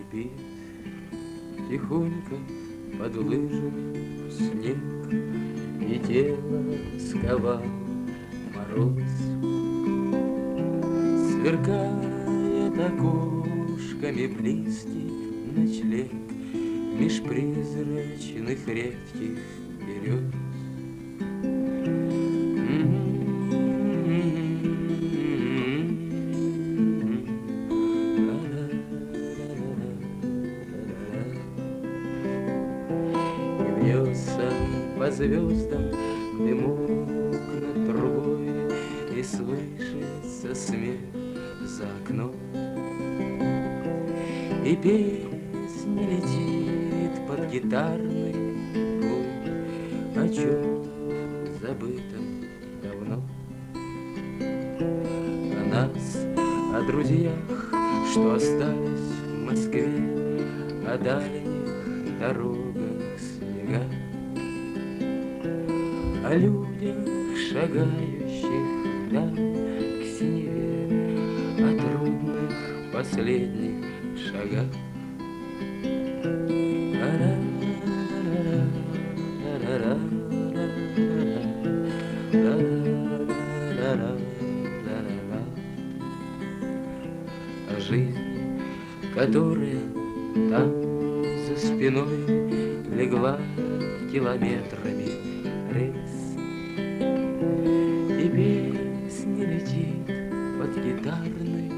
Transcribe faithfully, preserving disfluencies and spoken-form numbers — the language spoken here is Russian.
скрипит тихонько под лыжами снег, и тело сковал мороз. Сверкает окошками близкий ночлег меж призрачных редких берез. И вьется по звездам дымок над трубой, и слышится смех за окном, и песня летит под гитарный бой о чем забытом давно. О нас, о друзьях, что остались в Москве, о дальних дорогах снега, о людях, шагающих вдаль к синеве, о трудных последних шагах. О жизни, которая там за спиной легла километрами рельс, и песня летит под гитарный